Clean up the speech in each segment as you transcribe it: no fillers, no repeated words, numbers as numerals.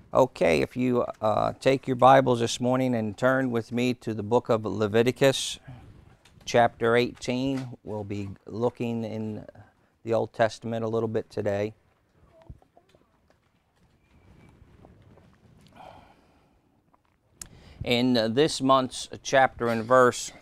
Okay, if you take your Bibles this morning and turn with me to the book of Leviticus, chapter 18. We'll be looking in the Old Testament a little bit today. In this month's chapter and verse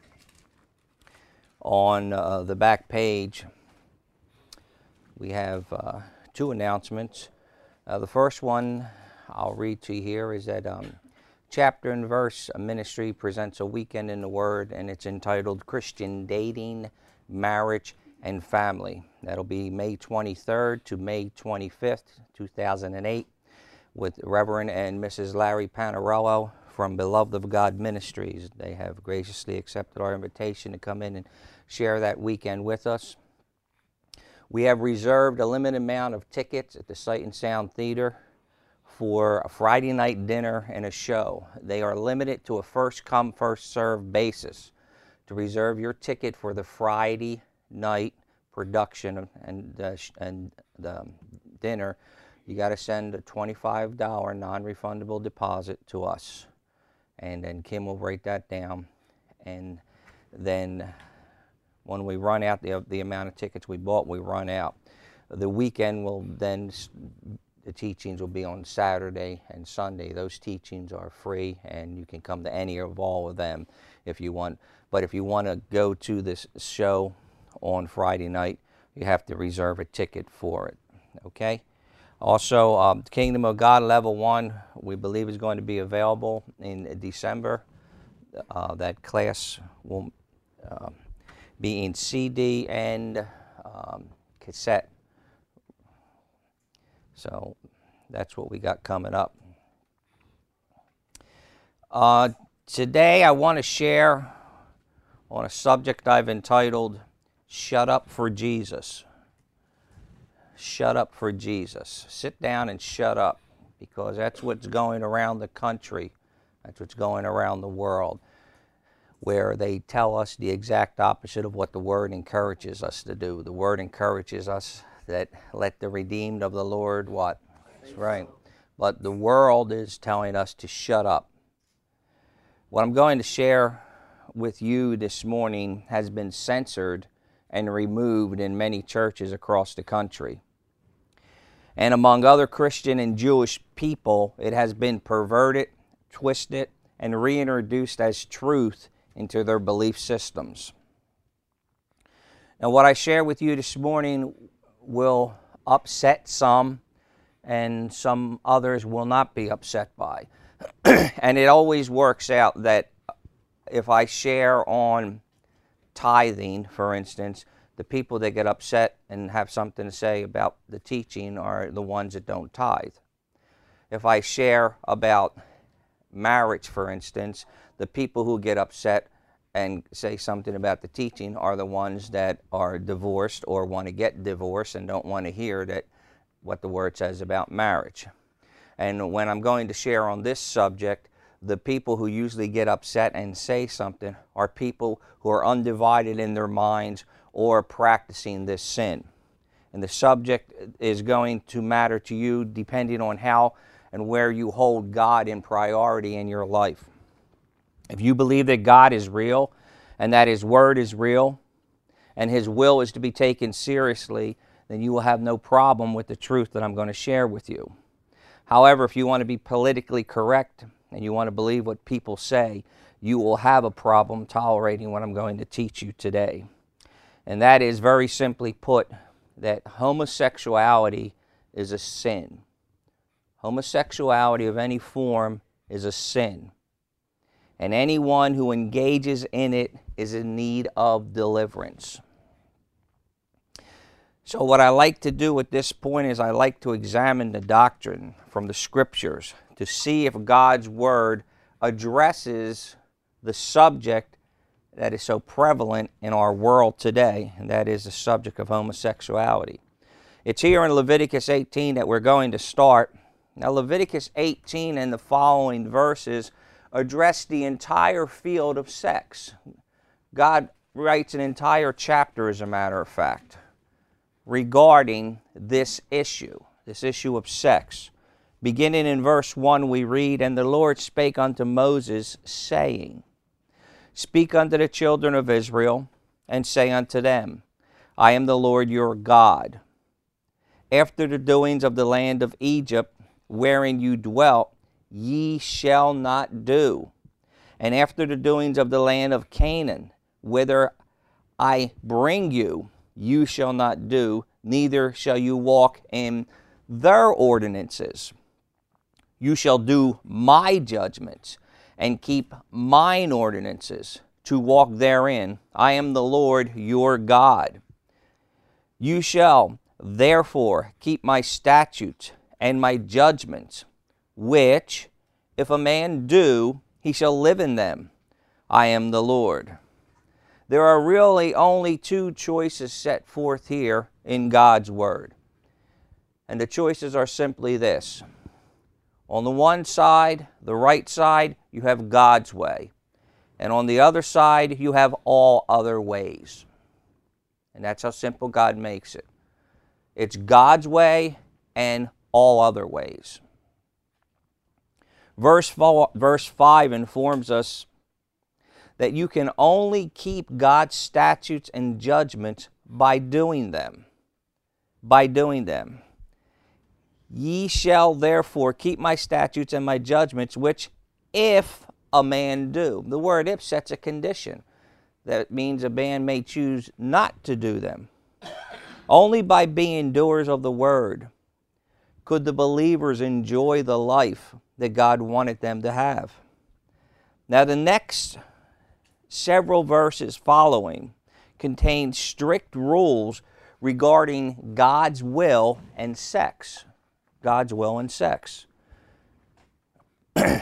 on the back page, we have two announcements. The first one I'll read to you here is that Chapter and Verse Ministry presents a weekend in the Word, and it's entitled Christian Dating, Marriage, and Family. That'll be May 23rd to May 25th, 2008, with Reverend and Mrs. Larry Panarello from Beloved of God Ministries. They have graciously accepted our invitation to come in and share that weekend with us. We have reserved a limited amount of tickets at the Sight and Sound Theater for a Friday night dinner and a show. They are limited to a first-come, first-served basis. To reserve your ticket for the Friday night production and the dinner, you got to send a $25 non-refundable deposit to us. And then Kim will write that down. And then when we run out the amount of tickets we bought, we run out. The weekend will then, the teachings will be on Saturday and Sunday. Those teachings are free, and you can come to any of all of them if you want. But if you want to go to this show on Friday night, you have to reserve a ticket for it, okay? Also, Kingdom of God Level 1, we believe is going to be available in December. That class will be in CD and cassette. So that's what we got coming up. Today I want to share on a subject I've entitled, Shut Up for Jesus. Shut up for Jesus. Sit down and shut up, because that's what's going around the country. That's what's going around the world, where they tell us the exact opposite of what the Word encourages us to do. The Word encourages us that let the redeemed of the Lord what? That's right. But the world is telling us to shut up. What I'm going to share with you this morning has been censored and removed in many churches across the country. And among other Christian and Jewish people, it has been perverted, twisted, and reintroduced as truth into their belief systems. Now, what I share with you this morning will upset some, and some others will not be upset by. And it always works out that if I share on tithing, for instance, the people that get upset and have something to say about the teaching are the ones that don't tithe. If I share about marriage, for instance, the people who get upset and say something about the teaching are the ones that are divorced or want to get divorced and don't want to hear that what the Word says about marriage. And when I'm going to share on this subject, the people who usually get upset and say something are people who are undivided in their minds or practicing this sin. And the subject is going to matter to you depending on how and where you hold God in priority in your life. If you believe that God is real and that His Word is real and His will is to be taken seriously, then you will have no problem with the truth that I'm going to share with you. However, if you want to be politically correct and you want to believe what people say, you will have a problem tolerating what I'm going to teach you today. And that is, very simply put, that homosexuality is a sin. Homosexuality of any form is a sin. And anyone who engages in it is in need of deliverance. So what I like to do at this point is I like to examine the doctrine from the Scriptures to see if God's Word addresses the subject that is so prevalent in our world today, and that is the subject of homosexuality. It's here in Leviticus 18 that we're going to start. Now, Leviticus 18 and the following verses address the entire field of sex. God writes an entire chapter, as a matter of fact, regarding this issue of sex. Beginning in verse 1, we read, "And the Lord spake unto Moses, saying, Speak unto the children of Israel, and say unto them, I am the Lord your God. After the doings of the land of Egypt, wherein you dwelt, ye shall not do. And after the doings of the land of Canaan, whither I bring you, you shall not do, neither shall you walk in their ordinances. You shall do my judgments, and keep mine ordinances, to walk therein. I am the Lord your God. You shall therefore keep my statutes and my judgments, which, if a man do, he shall live in them. I am the Lord." There are really only two choices set forth here in God's Word. And the choices are simply this. On the one side, the right side, you have God's way. And on the other side, you have all other ways. And that's how simple God makes it. It's God's way and all other ways. Verse 5 informs us that you can only keep God's statutes and judgments by doing them. By doing them. Ye shall therefore keep my statutes and my judgments, which if a man do. The word if sets a condition. That means a man may choose not to do them. Only by being doers of the word could the believers enjoy the life that God wanted them to have. Now the next several verses following contain strict rules regarding God's will and sex. God's will and sex. The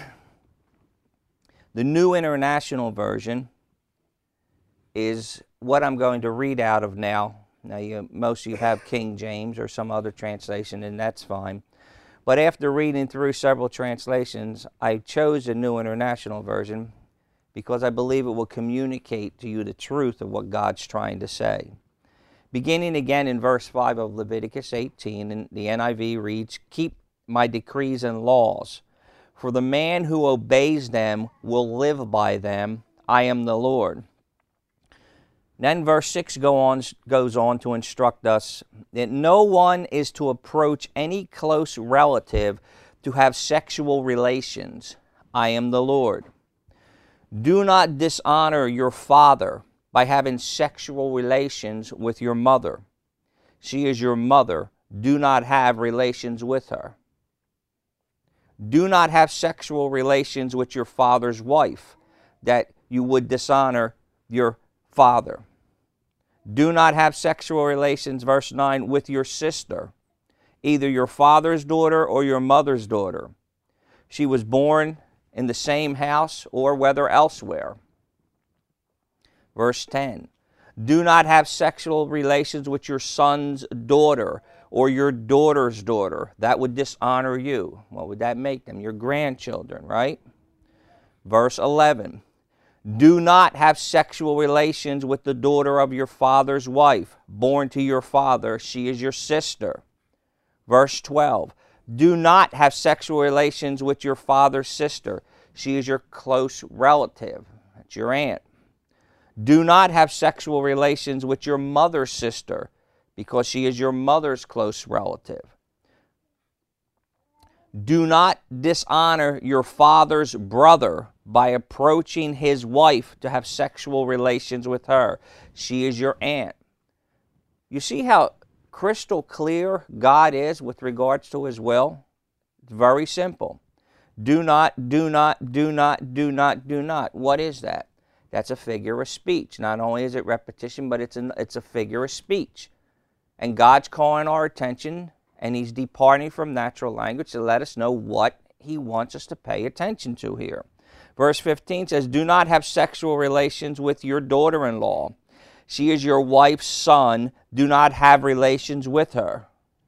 New International Version is what I'm going to read out of now. Now, most of you have King James or some other translation, and that's fine. But after reading through several translations, I chose the New International Version because I believe it will communicate to you the truth of what God's trying to say. Beginning again in verse 5 of Leviticus 18, and the NIV reads, "Keep my decrees and laws, for the man who obeys them will live by them. I am the Lord." Then verse 6 goes on to instruct us that no one is to approach any close relative to have sexual relations. I am the Lord. Do not dishonor your father by having sexual relations with your mother. She is your mother. Do not have relations with her. Do not have sexual relations with your father's wife, that you would dishonor your father. Do not have sexual relations, verse 9, with your sister, either your father's daughter or your mother's daughter. She was born in the same house or whether elsewhere. Verse 10, do not have sexual relations with your son's daughter or your daughter's daughter. That would dishonor you. What would that make them? Your grandchildren, right? Verse 11, do not have sexual relations with the daughter of your father's wife, born to your father. She is your sister. Verse 12, do not have sexual relations with your father's sister. She is your close relative. That's your aunt. Do not have sexual relations with your mother's sister, because she is your mother's close relative. Do not dishonor your father's brother by approaching his wife to have sexual relations with her. She is your aunt. You see how crystal clear God is with regards to His will? It's very simple. Do not, do not, do not, do not, do not. What is that? That's a figure of speech. Not only is it repetition, but it's a figure of speech. And God's calling our attention, and He's departing from natural language to let us know what He wants us to pay attention to here. Verse 15 says, do not have sexual relations with your daughter-in-law. She is your wife's son. Do not have relations with her.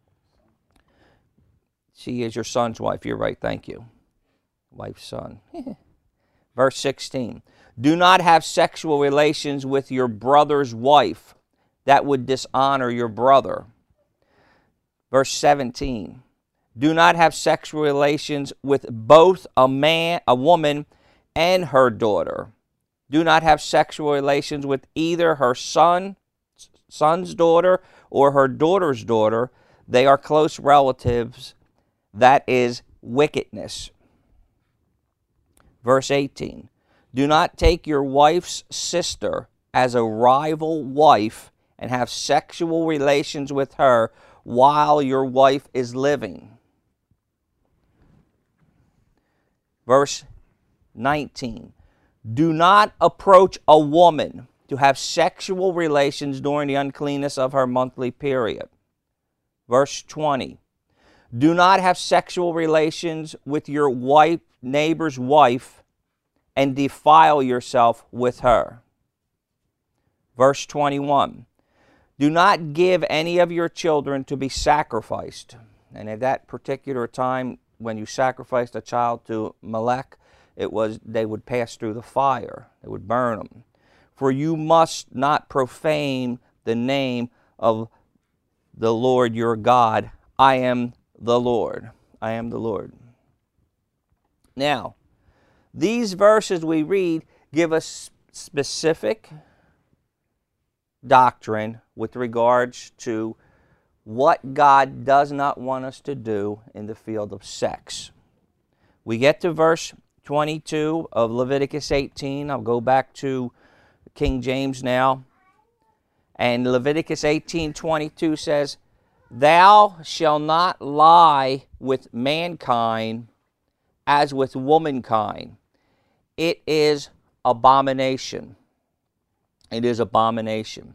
She is your son's wife. You're right. Thank you. Wife's son. Verse 16. Do not have sexual relations with your brother's wife. That would dishonor your brother. Verse 17. Do not have sexual relations with both a woman, and her daughter. Do not have sexual relations with either her son's daughter or her daughter's daughter. They are close relatives. That is wickedness. Verse 18. Do not take your wife's sister as a rival wife and have sexual relations with her while your wife is living. Verse 19. Do not approach a woman to have sexual relations during the uncleanness of her monthly period. Verse 20. Do not have sexual relations with your neighbor's wife and defile yourself with her. Verse 21. Do not give any of your children to be sacrificed. And at that particular time, when you sacrificed a child to Molech, they would pass through the fire. They would burn them. For you must not profane the name of the Lord your God. I am the Lord. I am the Lord. Now, these verses we read give us specific doctrine with regards to what God does not want us to do in the field of sex. We get to verse 22 of Leviticus 18. I'll go back to King James now. And Leviticus 18:22 says, Thou shalt not lie with mankind as with womankind. It is abomination. It is abomination.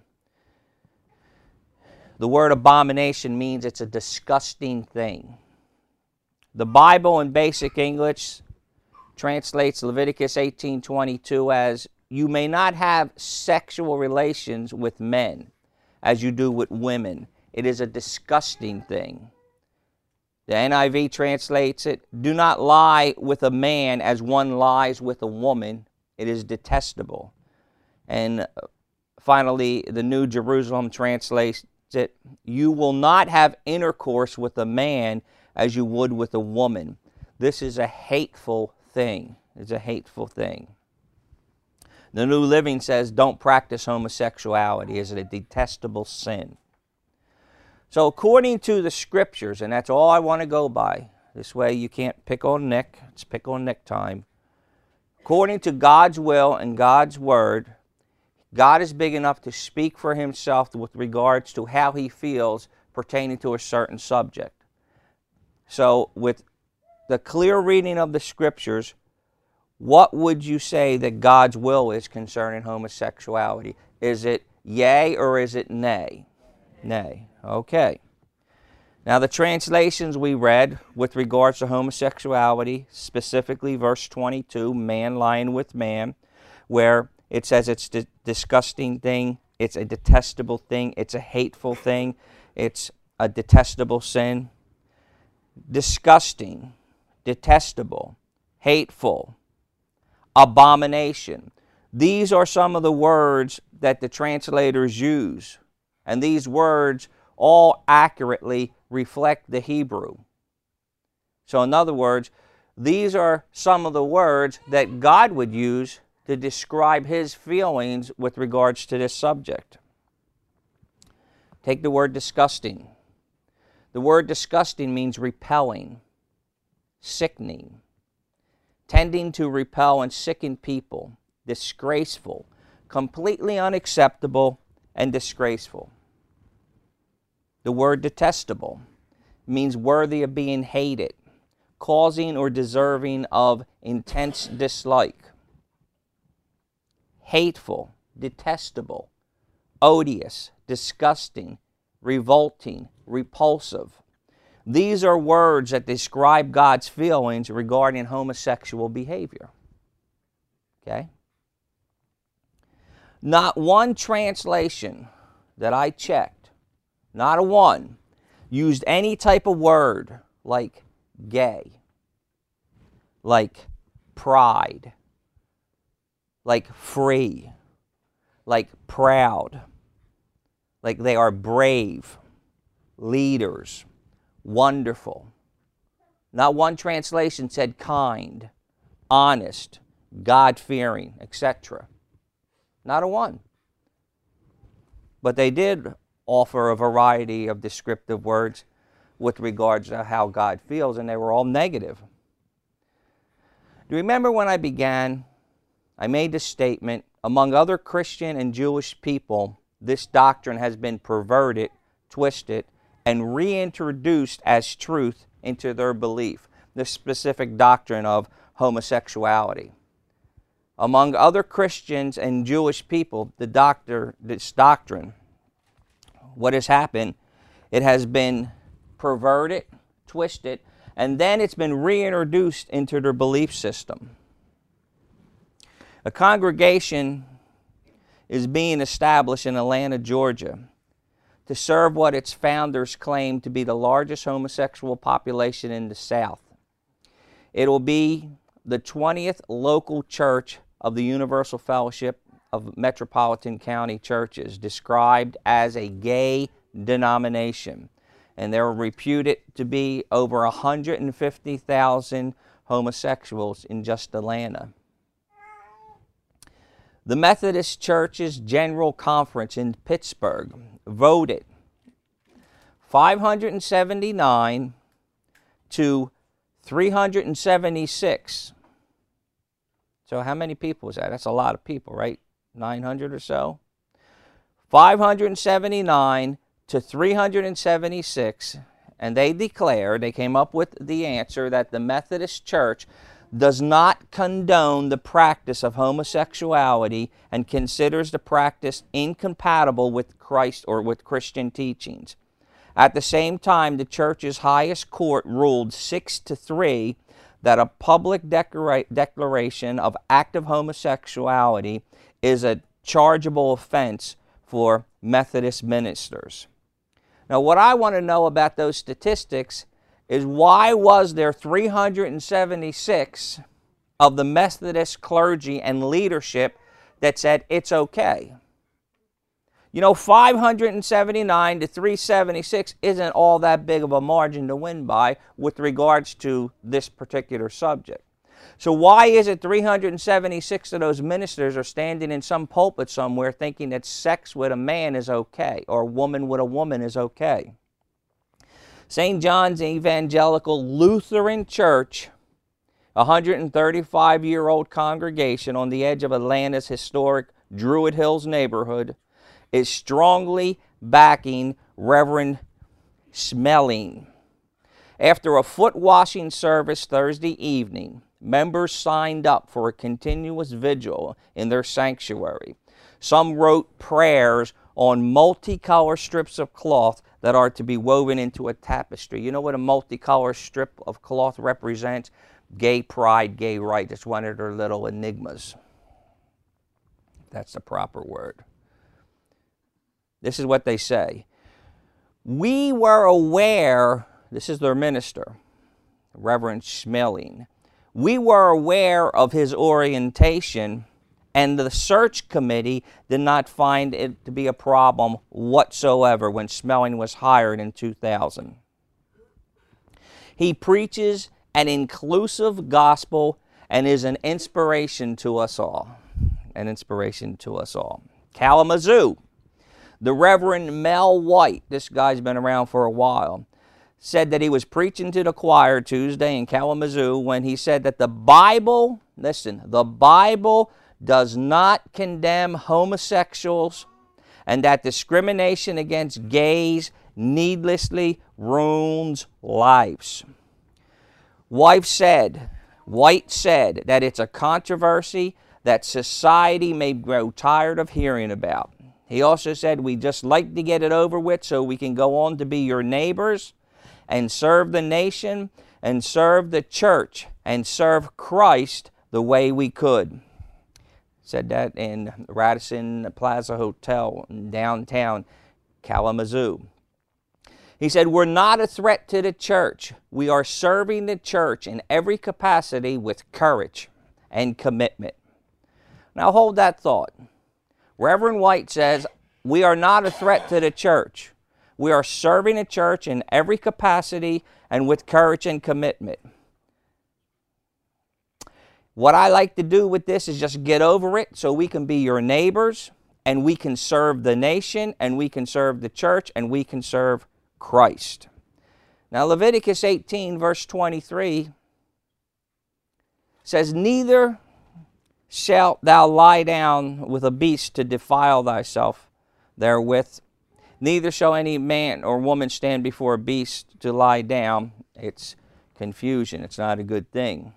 The word abomination means it's a disgusting thing. The Bible in basic English translates Leviticus 18:22 as, You may not have sexual relations with men as you do with women. It is a disgusting thing. The NIV translates it, Do not lie with a man as one lies with a woman. It is detestable. And finally, the New Jerusalem translates it, You will not have intercourse with a man as you would with a woman. This is a hateful thing. It's a hateful thing. The New Living says, Don't practice homosexuality. It's a detestable sin. So according to the Scriptures, and that's all I want to go by, this way you can't pick on Nick. It's pick on Nick time. According to God's will and God's Word, God is big enough to speak for Himself with regards to how He feels pertaining to a certain subject. So with the clear reading of the Scriptures, what would you say that God's will is concerning homosexuality? Is it yea or is it nay? Nay. Okay. Now the translations we read with regards to homosexuality, specifically verse 22, man lying with man, where it says it's a disgusting thing, it's a detestable thing, it's a hateful thing, it's a detestable sin. Disgusting, detestable, hateful, abomination. These are some of the words that the translators use. And these words all accurately reflect the Hebrew. So in other words, these are some of the words that God would use to describe His feelings with regards to this subject. Take the word disgusting. The word disgusting means repelling, sickening, tending to repel and sicken people, disgraceful, completely unacceptable, and disgraceful. The word detestable means worthy of being hated, causing or deserving of intense dislike. Hateful, detestable, odious, disgusting, revolting, repulsive. These are words that describe God's feelings regarding homosexual behavior. Okay? Not one translation that I checked, not a one, used any type of word like gay, like pride, like free, like proud, like they are brave, leaders, wonderful, Not one translation said kind, honest, God-fearing, etc. Not a one. But they did offer a variety of descriptive words with regards to how God feels, and they were all negative. Do you remember when I began, I made the statement, among other Christian and Jewish people, this doctrine has been perverted, twisted, and reintroduced as truth into their belief, the specific doctrine of homosexuality. Among other Christians and Jewish people, this doctrine, what has happened, it has been perverted, twisted, and then it's been reintroduced into their belief system. A congregation is being established in Atlanta, Georgia, to serve what its founders claim to be the largest homosexual population in the South. It will be the 20th local church of the Universal Fellowship of Metropolitan County Churches, described as a gay denomination. And they're reputed to be over 150,000 homosexuals in just Atlanta. The Methodist Church's General Conference in Pittsburgh voted 579 to 376. So how many people is that? That's a lot of people, right? 900 or so? 579 to 376, and they came up with the answer that the Methodist Church does not condone the practice of homosexuality and considers the practice incompatible with Christ or with Christian teachings. At the same time, the church's highest court ruled 6-3 that a public declaration of active homosexuality is a chargeable offense for Methodist ministers. Now, what I want to know about those statistics is why was there 376 of the Methodist clergy and leadership that said it's okay? You know, 579 to 376 isn't all that big of a margin to win by with regards to this particular subject. So why is it 376 of those ministers are standing in some pulpit somewhere thinking that sex with a man is okay or a woman with a woman is okay? St. John's Evangelical Lutheran Church, a 135-year-old congregation on the edge of Atlanta's historic Druid Hills neighborhood, is strongly backing Reverend Schmeling. After a foot washing service Thursday evening, members signed up for a continuous vigil in their sanctuary. Some wrote prayers on multicolored strips of cloth that are to be woven into a tapestry. You know what a multicolored strip of cloth represents? Gay pride, gay right. It's one of their little enigmas. That's the proper word. This is what they say. We were aware, this is their minister, Reverend Schmeling. We were aware of his orientation, and the search committee did not find it to be a problem whatsoever when Schmeling was hired in 2000. He preaches an inclusive gospel and is an inspiration to us all. An inspiration to us all. Kalamazoo. The Reverend Mel White, this guy's been around for a while, said that he was preaching to the choir Tuesday in Kalamazoo when he said that the Bible, listen, the Bible does not condemn homosexuals and that discrimination against gays needlessly ruins lives. White said that it's a controversy that society may grow tired of hearing about. He also said, we just like to get it over with so we can go on to be your neighbors and serve the nation and serve the church and serve Christ the way we could. Said that in Radisson Plaza Hotel in downtown Kalamazoo. He said, we're not a threat to the church. We are serving the church in every capacity with courage and commitment. Now hold that thought. Reverend White says, we are not a threat to the church. We are serving a church in every capacity and with courage and commitment. What I like to do with this is just get over it so we can be your neighbors, and we can serve the nation, and we can serve the church, and we can serve Christ. Now Leviticus 18 verse 23 says, "Neither shalt thou lie down with a beast to defile thyself therewith. Neither shall any man or woman stand before a beast to lie down." It's confusion. It's not a good thing.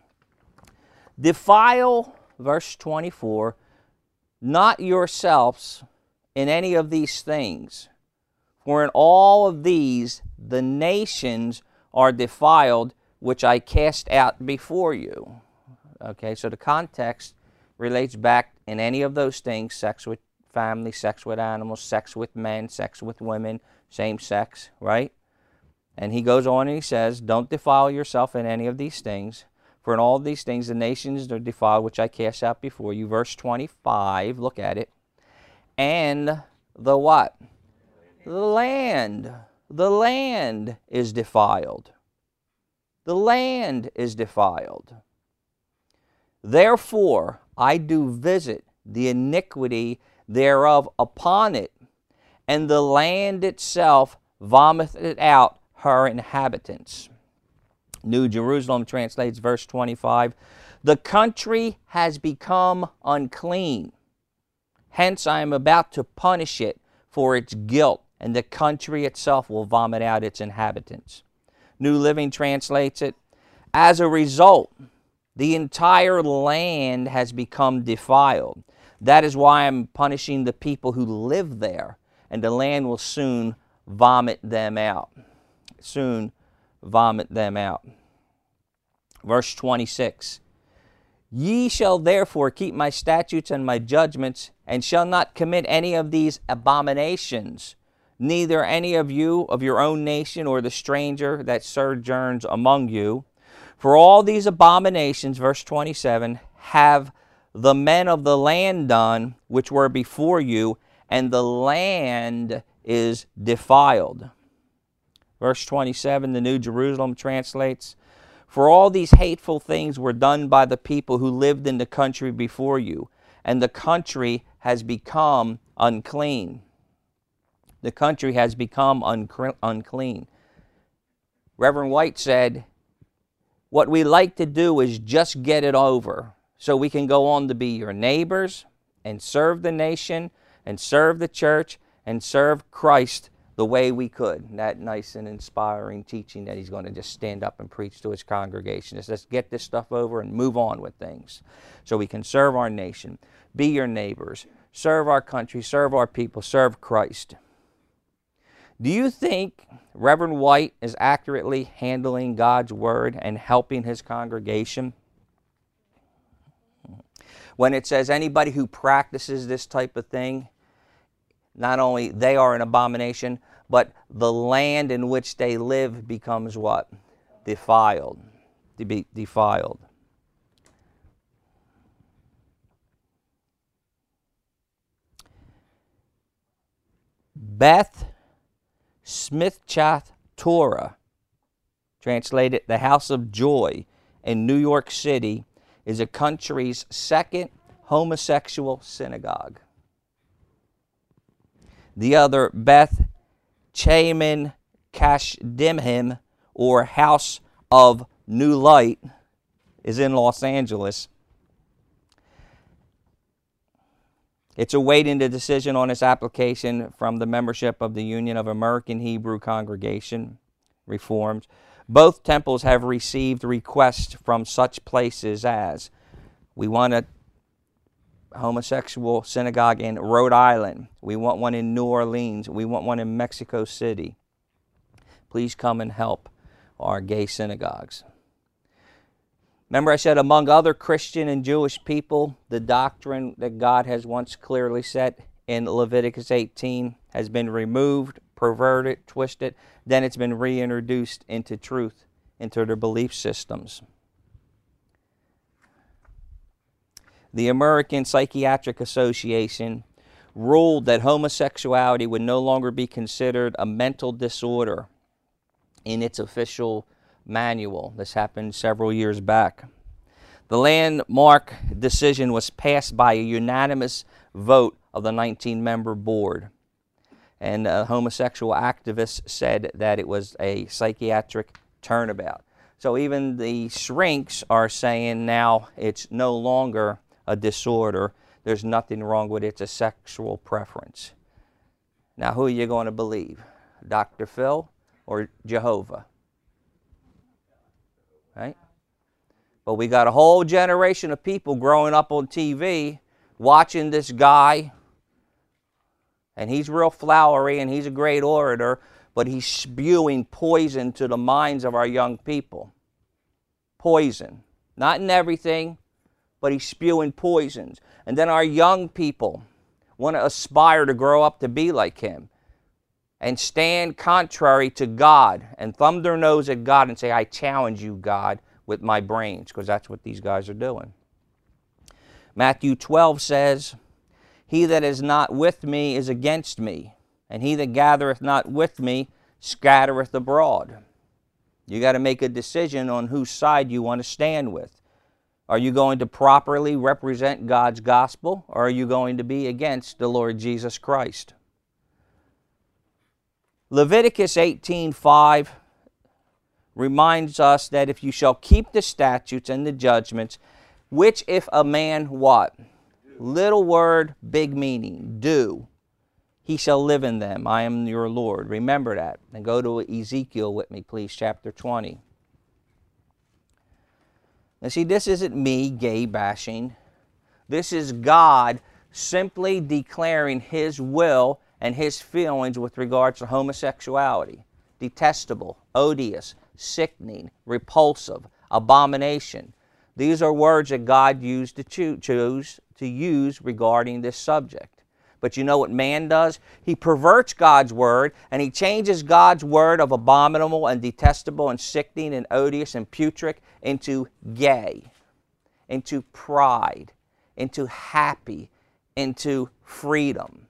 "Defile," verse 24, "not yourselves in any of these things. For in all of these the nations are defiled, which I cast out before you." Okay, so the context relates back in any of those things: sex with family, sex with animals, sex with men, sex with women, same sex, right? And he goes on and he says, "Don't defile yourself in any of these things. For in all these things the nations are defiled, which I cast out before you." Verse 25, look at it. "And the" what? "The land." The land is defiled. The land is defiled. "Therefore I do visit the iniquity thereof upon it, and the land itself vomiteth out her inhabitants." New Jerusalem translates verse 25, "The country has become unclean. Hence I am about to punish it for its guilt, and the country itself will vomit out its inhabitants." New Living translates it, "As a result, the entire land has become defiled. That is why I'm punishing the people who live there, and the land will soon vomit them out." Soon vomit them out. Verse 26, "Ye shall therefore keep my statutes and my judgments, and shall not commit any of these abominations, neither any of you of your own nation, or the stranger that sojourns among you. For all these abominations," verse 27, "have the men of the land done, which were before you, and the land is defiled." Verse 27, the New Jerusalem translates, "For all these hateful things were done by the people who lived in the country before you, and the country has become unclean." The country has become unclean. Reverend White said, what we like to do is just get it over so we can go on to be your neighbors and serve the nation and serve the church and serve Christ the way we could. That nice and inspiring teaching that he's going to just stand up and preach to his congregation. Let's get this stuff over and move on with things so we can serve our nation, be your neighbors, serve our country, serve our people, serve Christ. Do you think Reverend White is accurately handling God's word and helping his congregation? When it says anybody who practices this type of thing, not only they are an abomination, but the land in which they live becomes what? Defiled. To be defiled. Beth Smithchath Torah, translated the House of Joy in New York City, is a country's second homosexual synagogue. The other, Beth Chaman Kashdimhim, or House of New Light, is in Los Angeles. It's awaiting the decision on its application from the membership of the Union of American Hebrew Congregation Reformed. Both temples have received requests from such places as, we want a homosexual synagogue in Rhode Island. We want one in New Orleans. We want one in Mexico City. Please come and help our gay synagogues. Remember I said among other Christian and Jewish people, the doctrine that God has once clearly set in Leviticus 18 has been removed, perverted, twisted, then it's been reintroduced into truth, into their belief systems. The American Psychiatric Association ruled that homosexuality would no longer be considered a mental disorder in its official manual. This happened several years back. The landmark decision was passed by a unanimous vote of the 19-member board. And homosexual activists said that it was a psychiatric turnabout. So even the shrinks are saying now it's no longer a disorder. There's nothing wrong with it. It's a sexual preference. Now, who are you going to believe? Dr. Phil or Jehovah? Right? But we got a whole generation of people growing up on TV watching this guy, and he's real flowery and he's a great orator, but he's spewing poison to the minds of our young people. Poison. Not in everything, but he's spewing poisons. And then our young people want to aspire to grow up to be like him and stand contrary to God and thumb their nose at God and say, I challenge you, God, with my brains, because that's what these guys are doing. Matthew 12 says, he that is not with me is against me, and he that gathereth not with me scattereth abroad. You got to make a decision on whose side you want to stand with. Are you going to properly represent God's gospel, or are you going to be against the Lord Jesus Christ? Leviticus 18:5 reminds us that if you shall keep the statutes and the judgments, which if a man what? Little word, big meaning, do. He shall live in them. I am your Lord. Remember that. And go to Ezekiel with me, please, chapter 20. Now see, this isn't me gay bashing. This is God simply declaring His will and His feelings with regards to homosexuality. Detestable, odious, sickening, repulsive, abomination. These are words that God used to choose to use regarding this subject. But you know what man does? He perverts God's word, and he changes God's word of abominable and detestable and sickening and odious and putrid into gay, into pride, into happy, into freedom.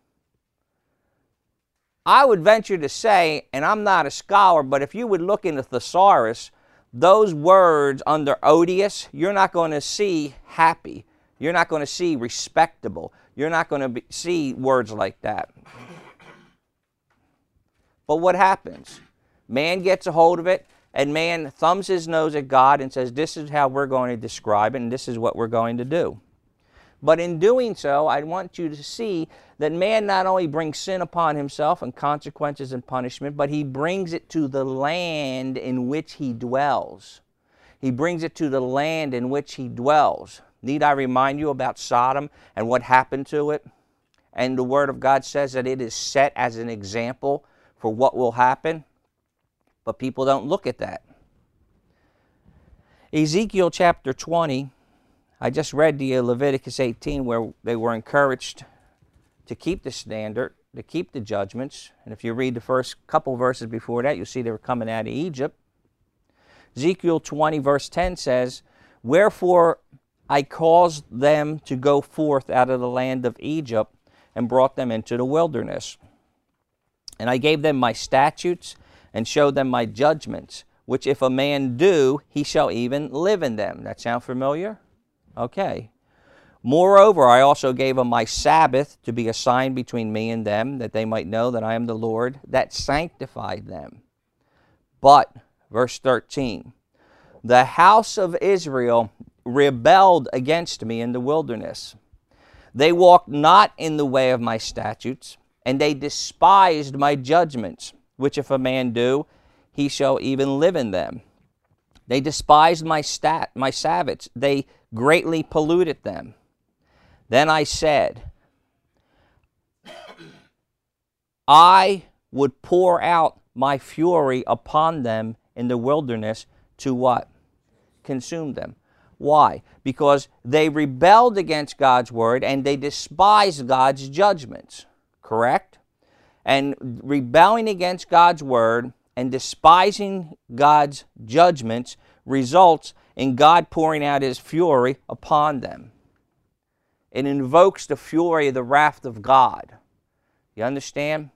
I would venture to say, and I'm not a scholar, but if you would look in the thesaurus, those words under odious, you're not going to see happy. You're not going to see respectable. You're not going to see words like that. But what happens? Man gets a hold of it, and man thumbs his nose at God and says, this is how we're going to describe it, and this is what we're going to do. But in doing so, I want you to see that man not only brings sin upon himself and consequences and punishment, but he brings it to the land in which he dwells. He brings it to the land in which he dwells. Need I remind you about Sodom and what happened to it? And the Word of God says that it is set as an example for what will happen. But people don't look at that. Ezekiel chapter 20, I just read the Leviticus 18 where they were encouraged to keep the standard, to keep the judgments. And if you read the first couple verses before that, you'll see they were coming out of Egypt. Ezekiel 20 verse 10 says, wherefore I caused them to go forth out of the land of Egypt and brought them into the wilderness. And I gave them my statutes and showed them my judgments, which if a man do, he shall even live in them. That sound familiar? Okay. Moreover, I also gave them my Sabbath to be a sign between me and them, that they might know that I am the Lord that sanctified them. But, verse 13, the house of Israel rebelled against me in the wilderness. They walked not in the way of my statutes, and they despised my judgments, which if a man do, he shall even live in them. They despised my Sabbaths. They greatly polluted them. Then I said, I would pour out my fury upon them in the wilderness to what? Consume them. Why? Because they rebelled against God's word and they despised God's judgments. Correct? And rebelling against God's word and despising God's judgments results in God pouring out His fury upon them. It invokes the fury of the wrath of God. You understand?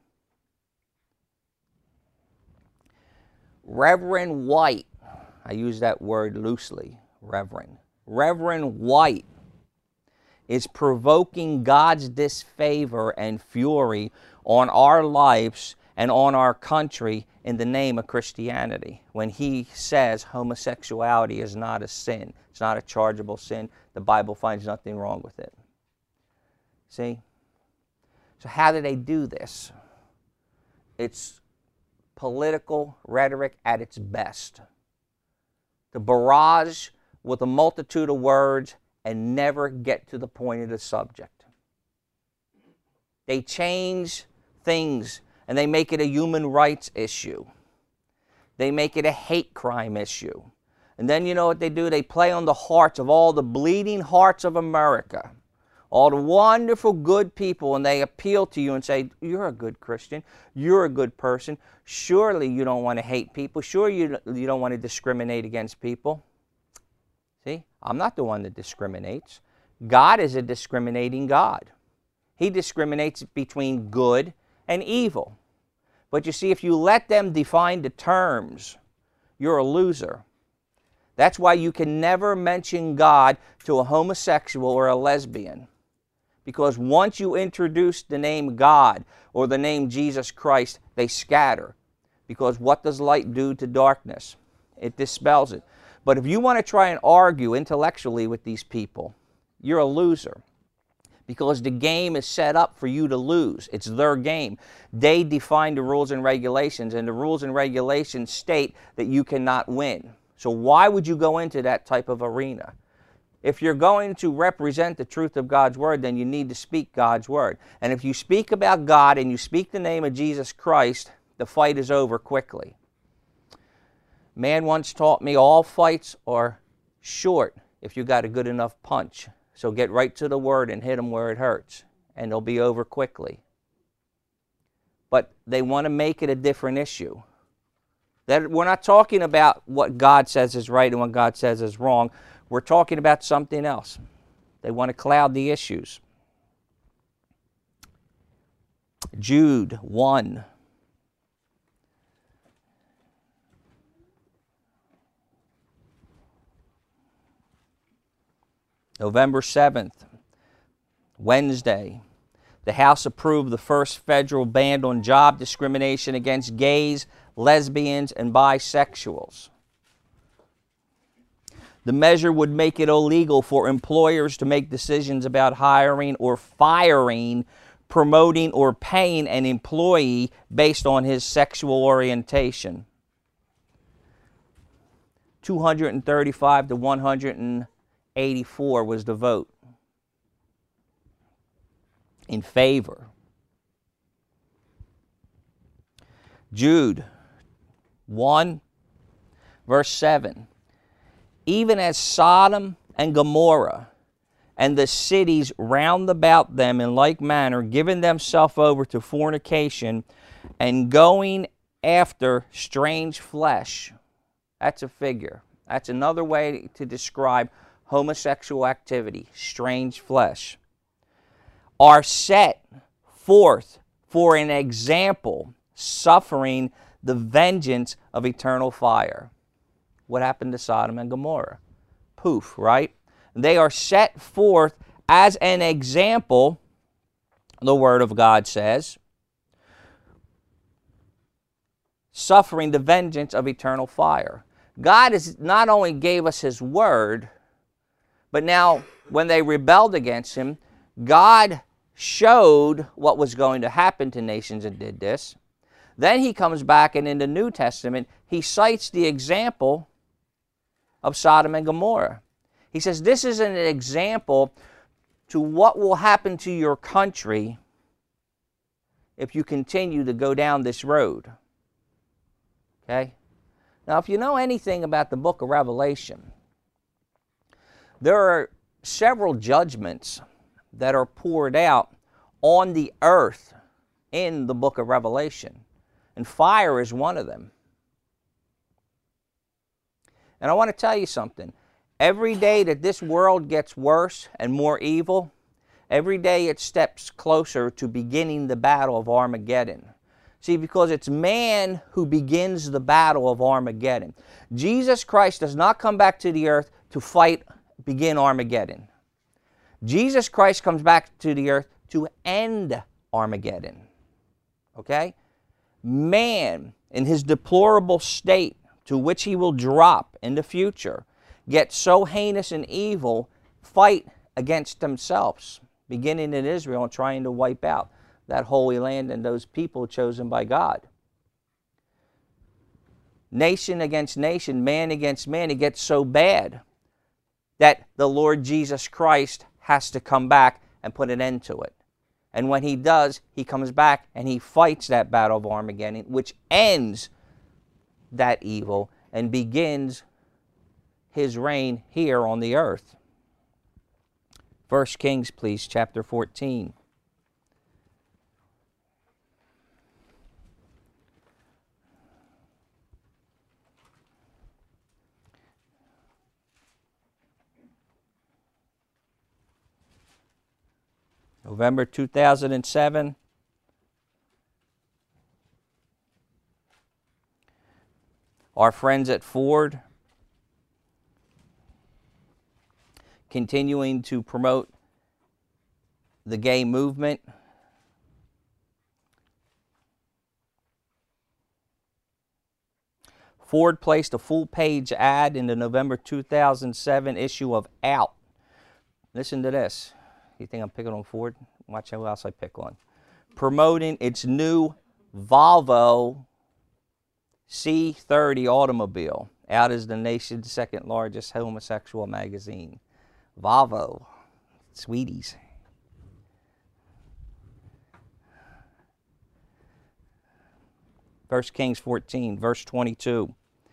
Reverend White, I use that word loosely, Reverend. Reverend White is provoking God's disfavor and fury on our lives and on our country in the name of Christianity when he says homosexuality is not a sin. It's not a chargeable sin. The Bible finds nothing wrong with it. See? So how do they do this? It's political rhetoric at its best. The barrage with a multitude of words and never get to the point of the subject. They change things and they make it a human rights issue. They make it a hate crime issue. And then you know what they do? They play on the hearts of all the bleeding hearts of America. All the wonderful good people, and they appeal to you and say, you're a good Christian, you're a good person, surely you don't want to hate people, sure you don't want to discriminate against people. See, I'm not the one that discriminates. God is a discriminating God. He discriminates between good and evil. But you see, if you let them define the terms, you're a loser. That's why you can never mention God to a homosexual or a lesbian. Because once you introduce the name God or the name Jesus Christ, they scatter. Because what does light do to darkness? It dispels it. But if you want to try and argue intellectually with these people, you're a loser. Because the game is set up for you to lose. It's their game. They define the rules and regulations, and the rules and regulations state that you cannot win. So why would you go into that type of arena? If you're going to represent the truth of God's Word, then you need to speak God's Word. And if you speak about God and you speak the name of Jesus Christ, the fight is over quickly. Man once taught me all fights are short if you got a good enough punch. So get right to the Word and hit them where it hurts, and they'll be over quickly. But they want to make it a different issue. That we're not talking about what God says is right and what God says is wrong. We're talking about something else. They want to cloud the issues. Jude 1. November 7th, Wednesday. The House approved the first federal ban on job discrimination against gays, lesbians, and bisexuals. The measure would make it illegal for employers to make decisions about hiring or firing, promoting or paying an employee based on his sexual orientation. 235 to 184 was the vote in favor. Jude 1, verse 7. Even as Sodom and Gomorrah and the cities round about them in like manner, giving themselves over to fornication and going after strange flesh. That's a figure. That's another way to describe homosexual activity, strange flesh. Are set forth for an example, suffering the vengeance of eternal fire. What happened to Sodom and Gomorrah? Poof, right? They are set forth as an example, the Word of God says, suffering the vengeance of eternal fire. God has not only gave us His Word, but now when they rebelled against Him, God showed what was going to happen to nations and did this. Then He comes back and in the New Testament, He cites the example of Sodom and Gomorrah. He says this is an example to what will happen to your country if you continue to go down this road. Okay? Now, if you know anything about the book of Revelation, there are several judgments that are poured out on the earth in the book of Revelation. And fire is one of them. And I want to tell you something. Every day that this world gets worse and more evil, Every day it steps closer to beginning the battle of Armageddon. See, because it's man who begins the battle of Armageddon. Jesus Christ does not come back to the earth to begin Armageddon. Jesus Christ comes back to the earth to end Armageddon. Okay? Man, in his deplorable state to which he will drop in the future, gets so heinous and evil, fight against themselves, beginning in Israel and trying to wipe out that holy land and those people chosen by God. Nation against nation, man against man, it gets so bad that the Lord Jesus Christ has to come back and put an end to it. And when he does, he comes back and he fights that battle of Armageddon, which ends that evil and begins his reign here on the earth. 1 Kings, please, chapter 14. November 2007. Our friends at Ford continuing to promote the gay movement. Ford placed a full-page ad in the November 2007 issue of Out. Listen to this. You think I'm picking on Ford? Watch how else I pick on. Promoting its new Volvo C30 automobile. Out is the nation's second largest homosexual magazine. Volvo. Sweeties. First Kings 14, verse 22.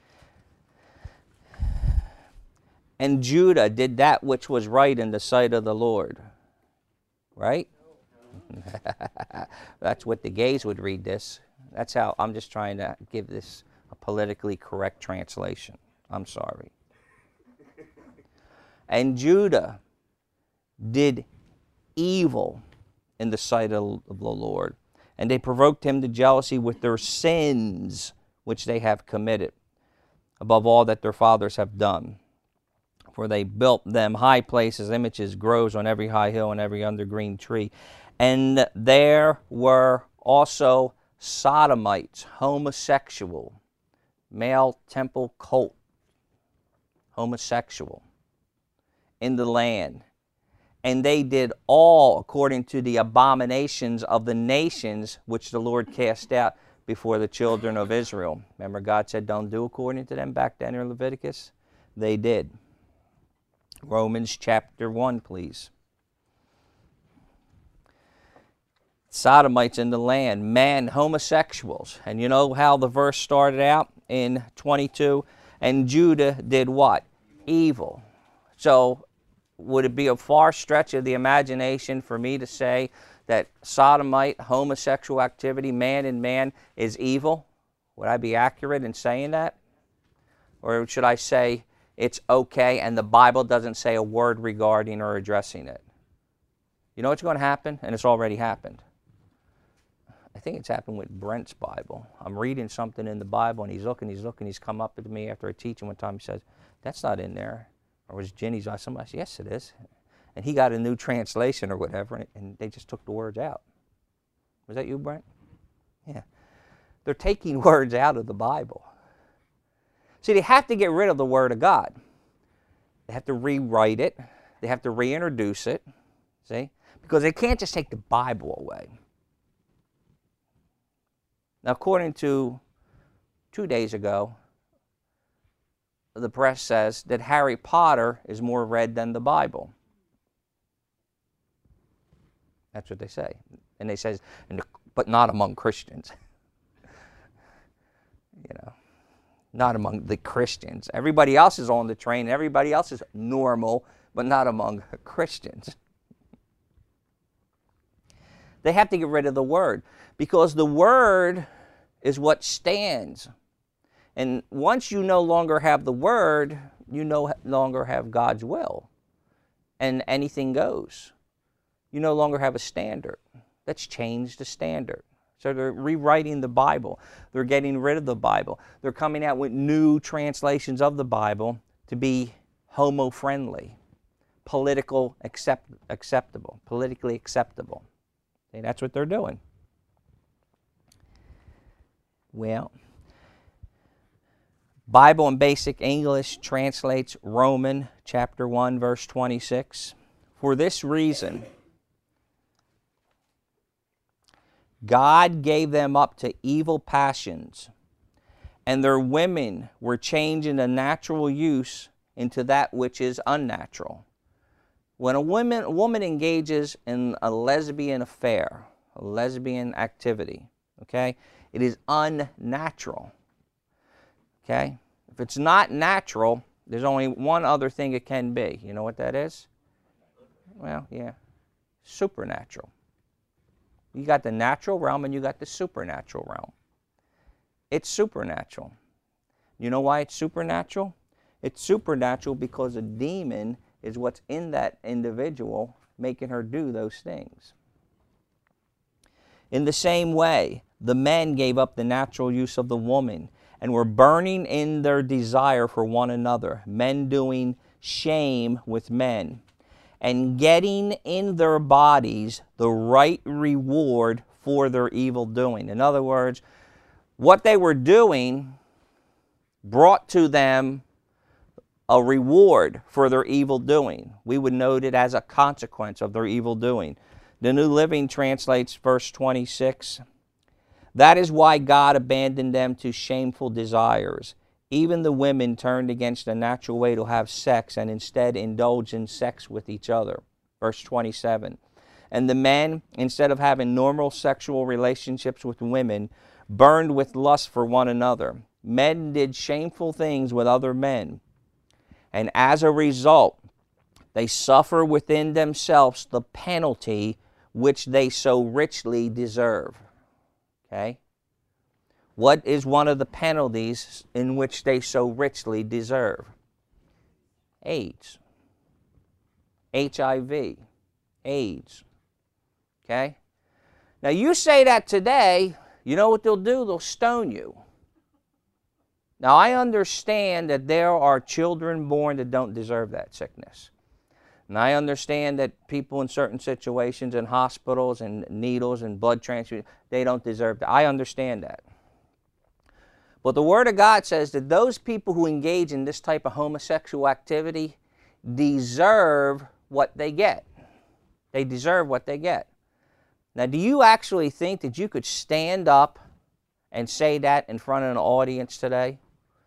And Judah did that which was right in the sight of the Lord. Right? That's what the gays would read this. That's how I'm just trying to give this a politically correct translation. I'm sorry. And Judah did evil in the sight of the Lord, and they provoked him to jealousy with their sins which they have committed, above all that their fathers have done. For they built them high places, images, groves on every high hill and every under green tree. And there were also sodomites, homosexual, male temple cult, homosexual, in the land. And they did all according to the abominations of the nations which the Lord cast out before the children of Israel. Remember, God said, don't do according to them back then in Leviticus? They did. Romans chapter 1, please. Sodomites in the land, man, homosexuals. And you know how the verse started out in 22? And Judah did what? Evil. So would it be a far stretch of the imagination for me to say that sodomite, homosexual activity, man in man, is evil? Would I be accurate in saying that? Or should I say it's okay and the Bible doesn't say a word regarding or addressing it? You know what's going to happen? And it's already happened. I think it's happened with Brent's Bible. I'm reading something in the Bible and he's looking, he's come up to me after I teach him one time. He says, that's not in there. Or was Ginny's? Somebody said, yes, it is. And he got a new translation or whatever, and they just took the words out. Was that you, Brent? Yeah. They're taking words out of the Bible. See, they have to get rid of the Word of God. They have to rewrite it. They have to reintroduce it. See? Because they can't just take the Bible away. Now, according to 2 days ago, the press says that Harry Potter is more read than the Bible. That's what they say. And they say, but not among Christians. You know, not among the Christians. Everybody else is on the train. Everybody else is normal, but not among Christians. They have to get rid of the Word because the Word is what stands. And once you no longer have the Word, you no longer have God's will. And anything goes. you no longer have a standard. Let's change the standard. So they're rewriting the Bible. They're getting rid of the Bible. They're coming out with new translations of the Bible to be homo-friendly, politically acceptable. See, that's what they're doing. Well, Bible in Basic English translates Romans chapter 1, verse 26. For this reason, God gave them up to evil passions, and their women were changing the natural use into that which is unnatural. When a woman engages in a lesbian affair, a lesbian activity, okay, it is unnatural. Okay? If it's not natural, there's only one other thing it can be. You know what that is? Well, yeah, supernatural. You got the natural realm and you got the supernatural realm. It's supernatural. You know why it's supernatural? It's supernatural because a demon is what's in that individual making her do those things. In the same way, the men gave up the natural use of the woman and were burning in their desire for one another, men doing shame with men, and getting in their bodies the right reward for their evil doing. In other words, what they were doing brought to them a reward for their evil doing. We would note it as a consequence of their evil doing. The New Living translates verse 26. That is why God abandoned them to shameful desires. Even the women turned against the natural way to have sex and instead indulged in sex with each other. Verse 27. And the men, instead of having normal sexual relationships with women, burned with lust for one another. Men did shameful things with other men. And as a result, they suffer within themselves the penalty which they so richly deserve. Okay? What is one of the penalties in which they so richly deserve? AIDS. HIV. AIDS. Okay? Now you say that today, you know what they'll do? They'll stone you. Now I understand that there are children born that don't deserve that sickness. And I understand that people in certain situations in hospitals and needles and blood transfusions, they don't deserve that. I understand that. But the Word of God says that those people who engage in this type of homosexual activity deserve what they get. They deserve what they get. Now, do you actually think that you could stand up and say that in front of an audience today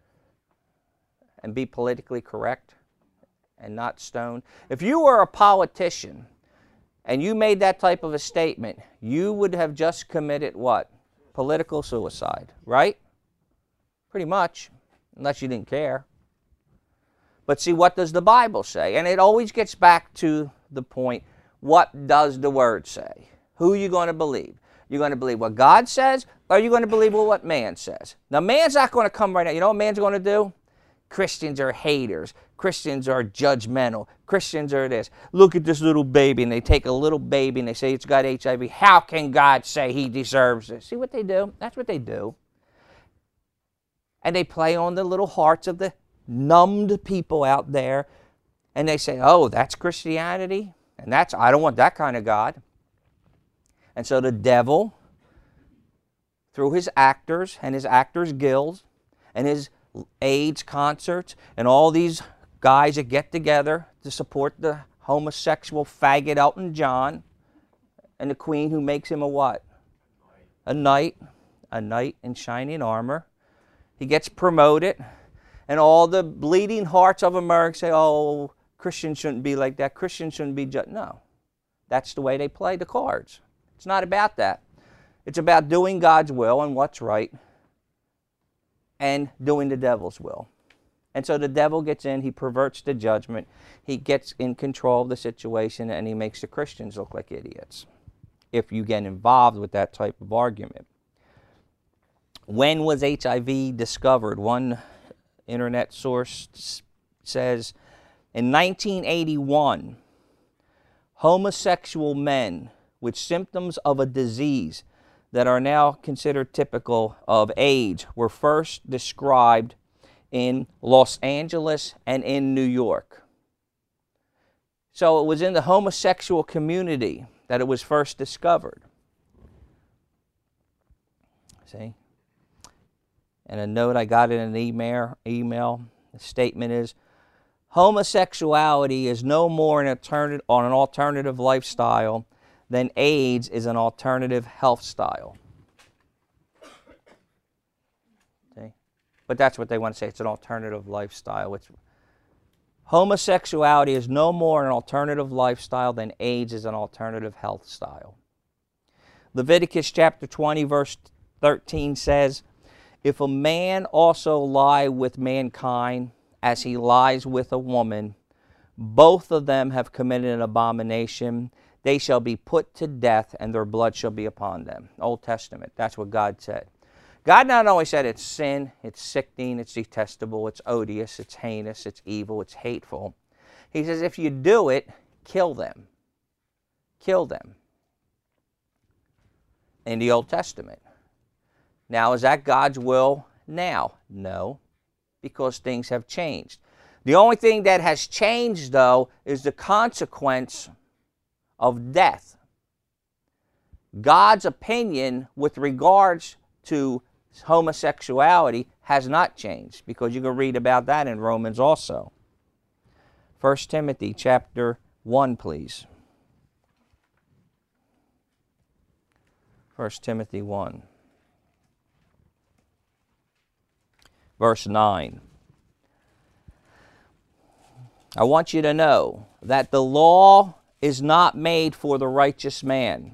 and be politically correct and not stoned? If you were a politician and you made that type of a statement, you would have just committed what? Political suicide, right? Pretty much, unless you didn't care. But see, what does the Bible say? And it always gets back to the point, what does the Word say? Who are you going to believe? You're going to believe what God says, or are you going to believe what man says? Now, man's not going to come right now. You know what man's going to do? Christians are haters. Christians are judgmental. Christians are this. Look at this little baby, and they take a little baby and they say it's got HIV. How can God say he deserves it? See what they do? That's what they do. And they play on the little hearts of the numbed people out there, and they say, oh, that's Christianity, and I don't want that kind of God. And so the devil, through his actors and his actors' guilds and his AIDS concerts and all these guys that get together to support the homosexual faggot Elton John and the queen who makes him a what? A knight in shining armor. He gets promoted, and all the bleeding hearts of America say, oh, Christians shouldn't be like that. Christians shouldn't be judged. No, that's the way they play the cards. It's not about that. It's about doing God's will and what's right and doing the devil's will. And so the devil gets in, he perverts the judgment, he gets in control of the situation, and he makes the Christians look like idiots if you get involved with that type of argument. When was HIV discovered? One internet source says in 1981, homosexual men with symptoms of a disease that are now considered typical of AIDS were first described in Los Angeles and in New York. So it was in the homosexual community that it was first discovered. See? And a note I got in an email, the statement is, homosexuality is no more an alternative lifestyle than AIDS is an alternative health style. See? But that's what they want to say. It's an alternative lifestyle. Homosexuality is no more an alternative lifestyle than AIDS is an alternative health style. Leviticus chapter 20, verse 13 says, if a man also lie with mankind as he lies with a woman, both of them have committed an abomination. They shall be put to death, and their blood shall be upon them. Old Testament. That's what God said. God not only said it's sin, it's sickening, it's detestable, it's odious, it's heinous, it's evil, it's hateful. He says if you do it, kill them. Kill them. In the Old Testament. Now, is that God's will now? No, because things have changed. The only thing that has changed, though, is the consequence of death. God's opinion with regards to homosexuality has not changed, because you can read about that in Romans also. 1 Timothy chapter 1, please. 1 Timothy 1. Verse 9. I want you to know that the law is not made for the righteous man,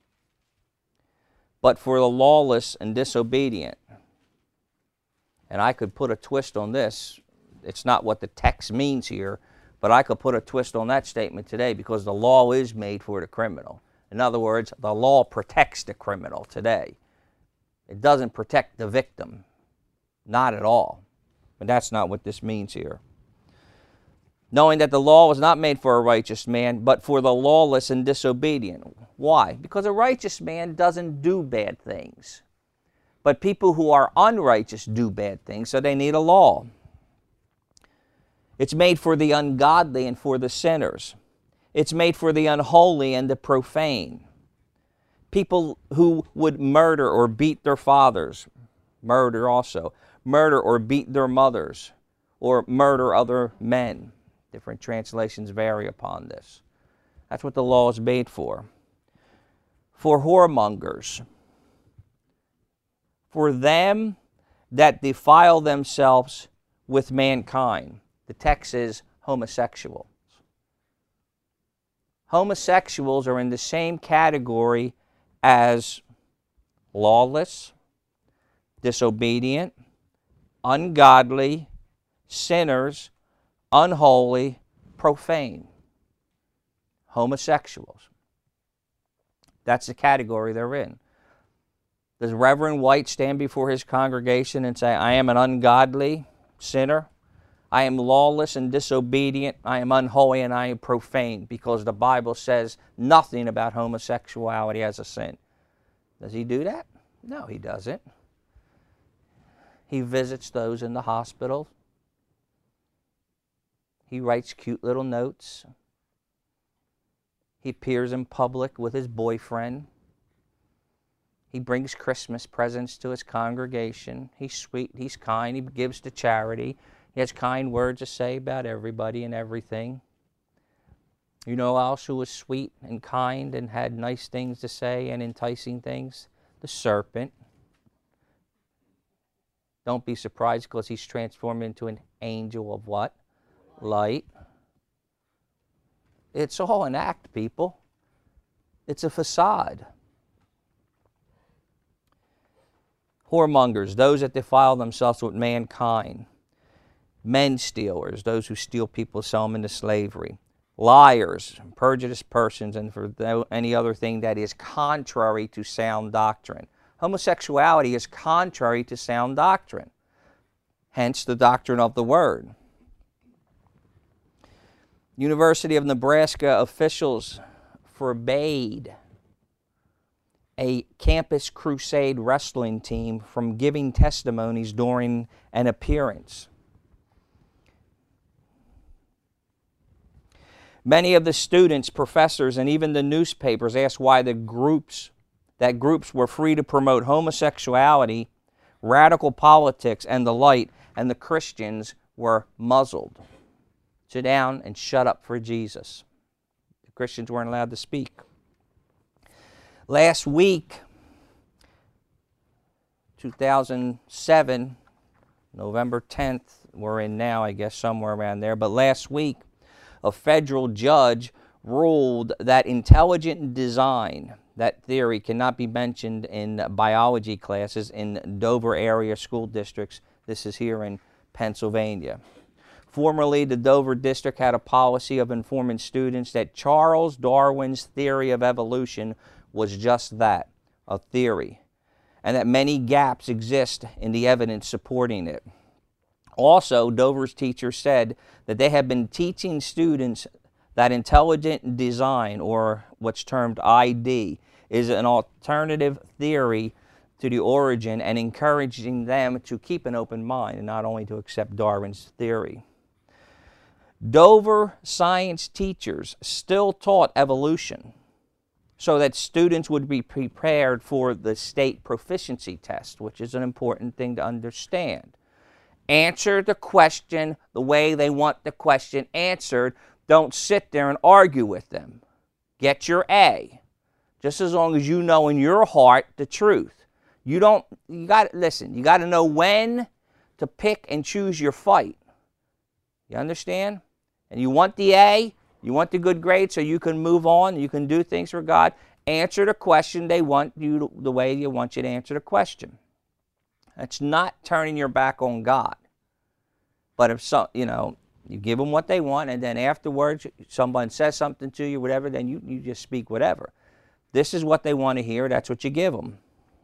but for the lawless and disobedient. And I could put a twist on this. It's not what the text means here, but I could put a twist on that statement today, because the law is made for the criminal. In other words, the law protects the criminal today. It doesn't protect the victim. Not at all. But that's not what this means here. Knowing that the law was not made for a righteous man, but for the lawless and disobedient. Why? Because a righteous man doesn't do bad things. But people who are unrighteous do bad things, so they need a law. It's made for the ungodly and for the sinners. It's made for the unholy and the profane. People who would murder or beat their fathers. Murder also. Murder or beat their mothers, or murder other men. Different translations vary upon this. That's what the law is made for. For whoremongers. For them that defile themselves with mankind. The text is homosexuals. Homosexuals are in the same category as lawless, disobedient, ungodly, sinners, unholy, profane. Homosexuals. That's the category they're in. Does Reverend White stand before his congregation and say, I am an ungodly sinner? I am lawless and disobedient. I am unholy and I am profane, because the Bible says nothing about homosexuality as a sin. Does he do that? No, he doesn't. He visits those in the hospital. He writes cute little notes. He appears in public with his boyfriend. He brings Christmas presents to his congregation. He's sweet, he's kind, he gives to charity. He has kind words to say about everybody and everything. You know who else who was sweet and kind and had nice things to say and enticing things? The serpent. Don't be surprised, because he's transformed into an angel of what? Light. It's all an act, people. It's a facade. Whoremongers, those that defile themselves with mankind. Men stealers, those who steal people, sell them into slavery. Liars, perjurious persons, and for any other thing that is contrary to sound doctrine. Homosexuality is contrary to sound doctrine. Hence the doctrine of the Word. University of Nebraska officials forbade a Campus Crusade wrestling team from giving testimonies during an appearance. Many of the students, professors, and even the newspapers asked why groups were free to promote homosexuality, radical politics, and the like, and the Christians were muzzled. Sit down and shut up for Jesus. The Christians weren't allowed to speak. Last week, 2007, November 10th, we're in now, I guess, somewhere around there, but last week, a federal judge ruled that intelligent design, that theory, cannot be mentioned in biology classes in Dover area school districts. This is here in Pennsylvania. Formerly, the Dover district had a policy of informing students that Charles Darwin's theory of evolution was just that, a theory, and that many gaps exist in the evidence supporting it. Also, Dover's teachers said that they have been teaching students that intelligent design, or what's termed ID, is an alternative theory to the origin, and encouraging them to keep an open mind and not only to accept Darwin's theory. Dover science teachers still taught evolution so that students would be prepared for the state proficiency test, which is an important thing to understand. Answer the question the way they want the question answered. Don't sit there and argue with them. Get your A, just as long as you know in your heart the truth. You got to know when to pick and choose your fight. You understand? And you want the A, you want the good grade so you can move on, you can do things for God. Answer the question they want you the way you want you to answer the question. That's not turning your back on God. But if you give them what they want, and then afterwards someone says something to you, whatever, then you just speak whatever. This is what they want to hear. That's what you give them.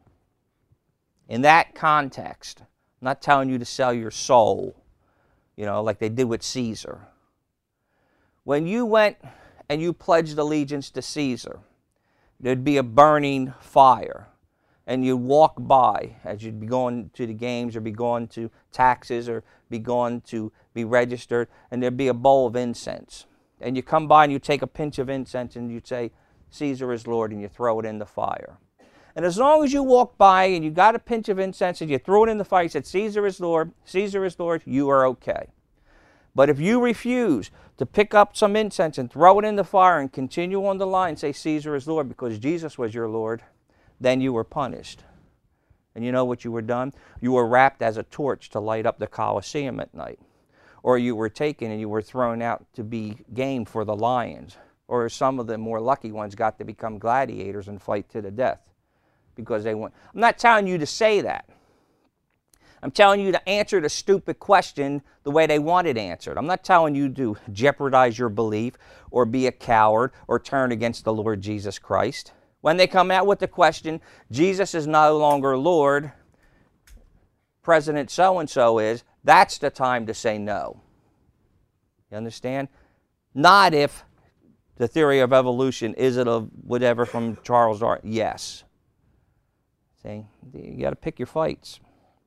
In that context, I'm not telling you to sell your soul, like they did with Caesar. When you went and you pledged allegiance to Caesar, there'd be a burning fire. And you'd walk by as you'd be going to the games or be going to taxes or be going to be registered, and there'd be a bowl of incense. And you come by and you take a pinch of incense and you'd say, Caesar is Lord, and you throw it in the fire. And as long as you walk by and you got a pinch of incense and you throw it in the fire, you said, Caesar is Lord, you are okay. But if you refuse to pick up some incense and throw it in the fire and continue on the line and say Caesar is Lord because Jesus was your Lord, then you were punished. And you know what you were done? You were wrapped as a torch to light up the Colosseum at night. Or you were taken and you were thrown out to be game for the lions. Or some of the more lucky ones got to become gladiators and fight to the death because they went. I'm not telling you to say that. I'm telling you to answer the stupid question the way they want it answered. I'm not telling you to jeopardize your belief or be a coward or turn against the Lord Jesus Christ. When they come out with the question, Jesus is no longer Lord, President so-and-so is, that's the time to say no. You understand? Not if the theory of evolution, is it a whatever from Charles Darwin? Yes. See, you got to pick your fights.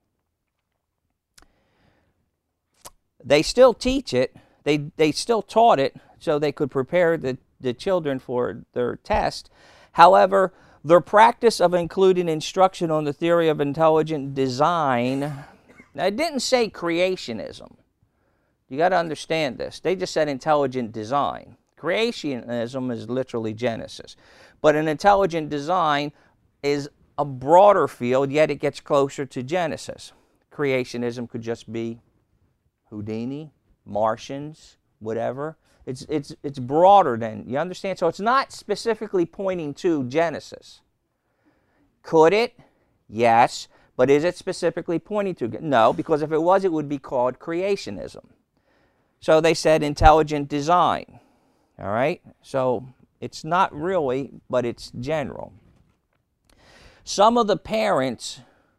They still teach it. They still taught it so they could prepare the children for their test. However, their practice of including instruction on the theory of intelligent design, now it didn't say creationism. You got to understand this. They just said intelligent design. Creationism is literally Genesis. But an intelligent design is a broader field, yet it gets closer to Genesis. Creationism could just be Houdini, Martians, whatever. It's broader than, you understand? So it's not specifically pointing to Genesis. Could it? Yes. But is it specifically pointing to? No, because if it was, it would be called creationism. So they said intelligent design. All right? So it's not really, but it's general. Some of the parents,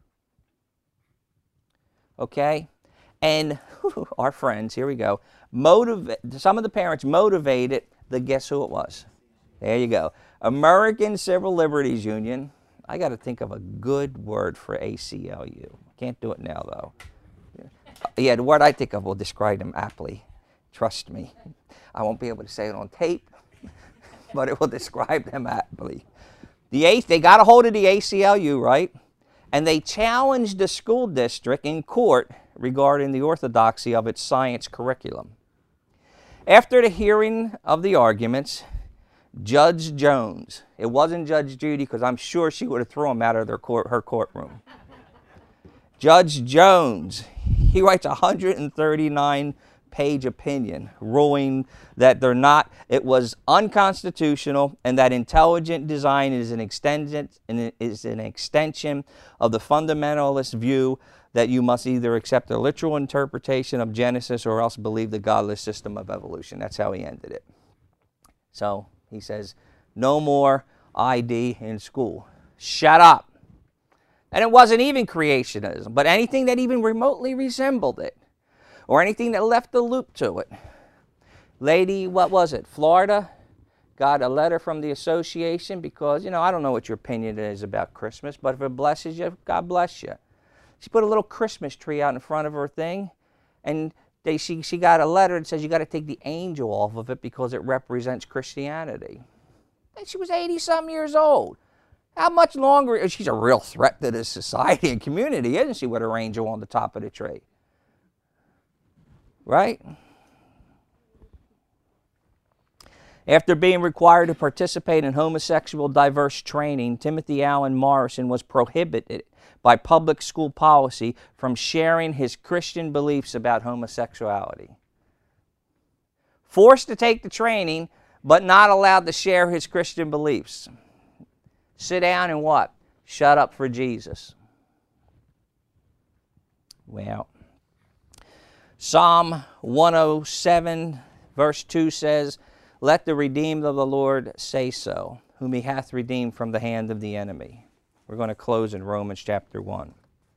okay, and our friends, here we go, some of the parents motivated guess who it was? There you go. American Civil Liberties Union. I got to think of a good word for ACLU. Can't do it now, though. Yeah, the word I think of will describe them aptly. Trust me. I won't be able to say it on tape, but it will describe them aptly. They got a hold of the ACLU, right? And they challenged the school district in court regarding the orthodoxy of its science curriculum. After the hearing of the arguments, Judge Jones, it wasn't Judge Judy because I'm sure she would have thrown him out of her courtroom. Judge Jones, he writes a 139-page opinion ruling that it was unconstitutional and that intelligent design is an extension of the fundamentalist view that you must either accept a literal interpretation of Genesis or else believe the godless system of evolution. That's how he ended it. So he says, no more ID in school. Shut up. And it wasn't even creationism, but anything that even remotely resembled it, or anything that left a loop to it. Lady, what was it, Florida, got a letter from the association because, I don't know what your opinion is about Christmas, but if it blesses you, God bless you. She put a little Christmas tree out in front of her thing, and she got a letter that says you got to take the angel off of it because it represents Christianity. And she was 80-some years old. How much longer? She's a real threat to this society and community, isn't she, with her angel on the top of the tree? Right? After being required to participate in homosexual diverse training, Timothy Allen Morrison was prohibited by public school policy from sharing his Christian beliefs about homosexuality. Forced to take the training, but not allowed to share his Christian beliefs. Sit down and what? Shut up for Jesus. Well, Psalm 107, verse 2 says, let the redeemed of the Lord say so, whom he hath redeemed from the hand of the enemy. We're going to close in Romans chapter 1.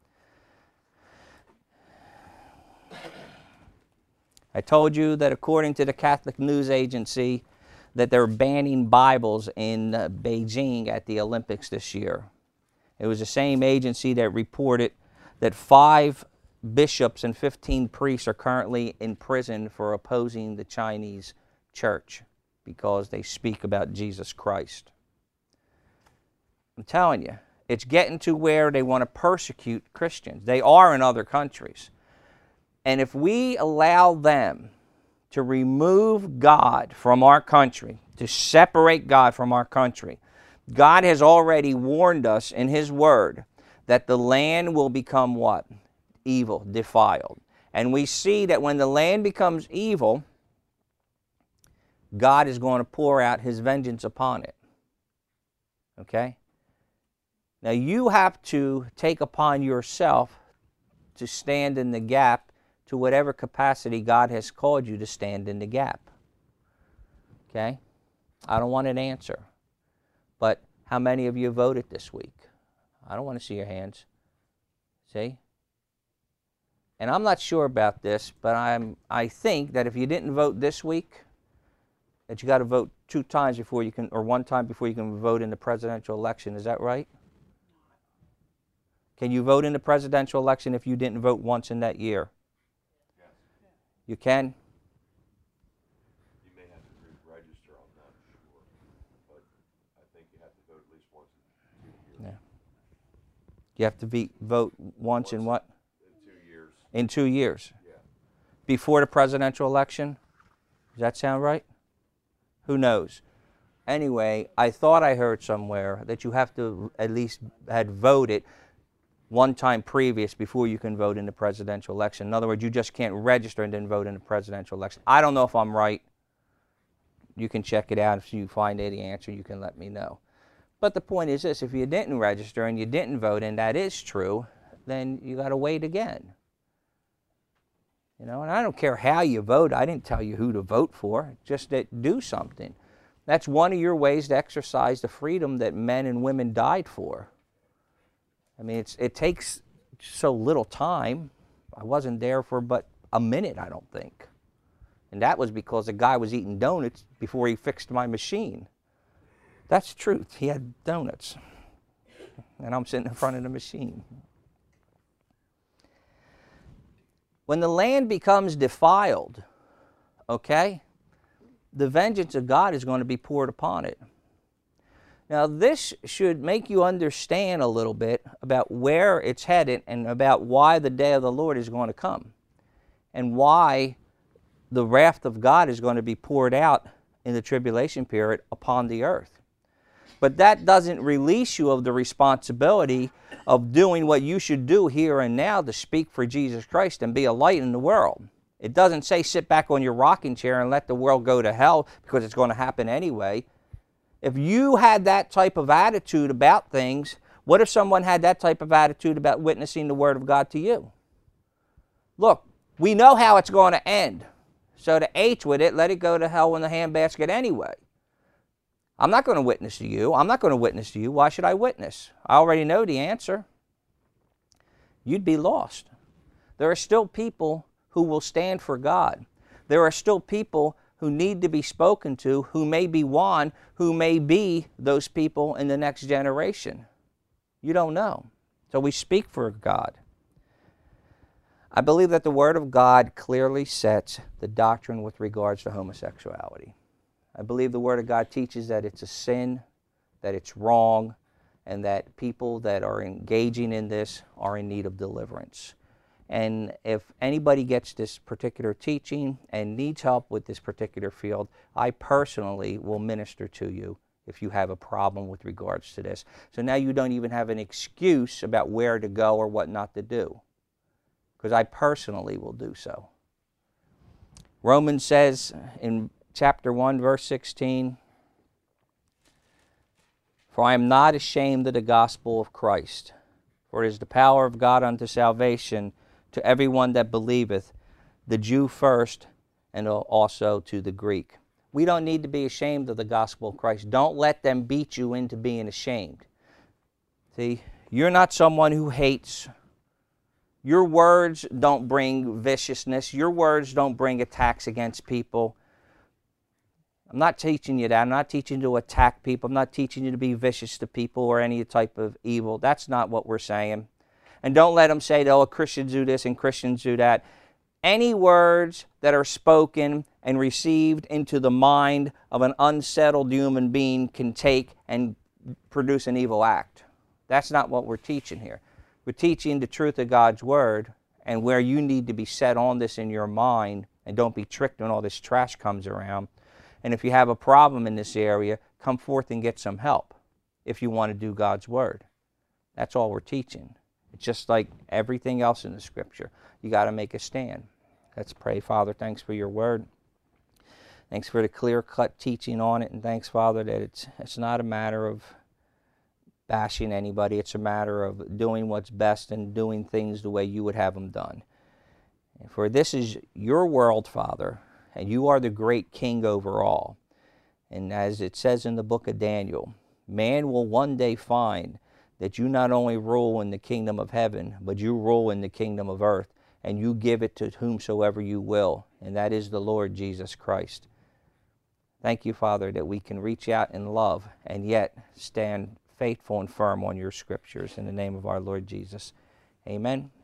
I told you that according to the Catholic News Agency, that they're banning Bibles in Beijing at the Olympics this year. It was the same agency that reported that 5 bishops and 15 priests are currently in prison for opposing the Chinese church because they speak about Jesus Christ. I'm telling you, it's getting to where they want to persecute Christians. They are in other countries. And if we allow them to remove God from our country, to separate God from our country, God has already warned us in His Word that the land will become what? Evil, defiled. And we see that when the land becomes evil, God is going to pour out His vengeance upon it. Okay? Now you have to take upon yourself to stand in the gap to whatever capacity God has called you to stand in the gap. Okay? I don't want an answer. But how many of you voted this week? I don't want to see your hands. See? And I'm not sure about this, but I think that if you didn't vote this week, that you got to vote 2 times before you can, or 1 time before you can vote in the presidential election. Is that right? Can you vote in the presidential election if you didn't vote once in that year? Yes. You can? You may have to re-register, I'm not sure. But I think you have to vote at least once in 2 years. Yeah. You have to vote once in what? In 2 years. In 2 years? Yeah. Before the presidential election? Does that sound right? Who knows? Anyway, I thought I heard somewhere that you have to at least had voted 1 time previous before you can vote in the presidential election. In other words, you just can't register and then vote in the presidential election. I don't know if I'm right. You can check it out. If you find any answer, you can let me know. But the point is this, if you didn't register and you didn't vote, and that is true, then you got to wait again. You know, and I don't care how you vote. I didn't tell you who to vote for. Just that do something. That's one of your ways to exercise the freedom that men and women died for. I mean, it takes so little time. I wasn't there for but a minute, I don't think. And that was because the guy was eating donuts before he fixed my machine. That's the truth. He had donuts. And I'm sitting in front of the machine. When the land becomes defiled, okay, the vengeance of God is going to be poured upon it. Now, this should make you understand a little bit about where it's headed and about why the day of the Lord is going to come and why the wrath of God is going to be poured out in the tribulation period upon the earth. But that doesn't release you of the responsibility of doing what you should do here and now to speak for Jesus Christ and be a light in the world. It doesn't say sit back on your rocking chair and let the world go to hell because it's going to happen anyway. If you had that type of attitude about things, what if someone had that type of attitude about witnessing the Word of God to you? Look, we know how it's going to end. So to H with it, let it go to hell in the handbasket anyway. I'm not going to witness to you. I'm not going to witness to you. Why should I witness? I already know the answer. You'd be lost. There are still people who will stand for God. There are still people who need to be spoken to, who may be one, who may be those people in the next generation. You don't know. So we speak for God. I believe that the Word of God clearly sets the doctrine with regards to homosexuality. I believe the Word of God teaches that it's a sin, that it's wrong, and that people that are engaging in this are in need of deliverance. And if anybody gets this particular teaching and needs help with this particular field, I personally will minister to you if you have a problem with regards to this. So now you don't even have an excuse about where to go or what not to do, because I personally will do so. Romans says in chapter 1, verse 16, "For I am not ashamed of the gospel of Christ, for it is the power of God unto salvation to everyone that believeth, the Jew first, and also to the Greek." We don't need to be ashamed of the gospel of Christ. Don't let them beat you into being ashamed. See, you're not someone who hates. Your words don't bring viciousness. Your words don't bring attacks against people. I'm not teaching you that. I'm not teaching you to attack people. I'm not teaching you to be vicious to people or any type of evil. That's not what we're saying. And don't let them say, oh, Christians do this and Christians do that. Any words that are spoken and received into the mind of an unsettled human being can take and produce an evil act. That's not what we're teaching here. We're teaching the truth of God's Word and where you need to be set on this in your mind, and don't be tricked when all this trash comes around. And if you have a problem in this area, come forth and get some help if you want to do God's Word. That's all we're teaching. It's just like everything else in the Scripture. You got to make a stand. Let's pray. Father, thanks for your Word. Thanks for the clear-cut teaching on it. And thanks, Father, that it's not a matter of bashing anybody. It's a matter of doing what's best and doing things the way you would have them done. And for this is your world, Father, and you are the great King over all. And as it says in the book of Daniel, man will one day find that you not only rule in the kingdom of heaven, but you rule in the kingdom of earth, and you give it to whomsoever you will, and that is the Lord Jesus Christ. Thank you, Father, that we can reach out in love and yet stand faithful and firm on your Scriptures. In the name of our Lord Jesus, amen.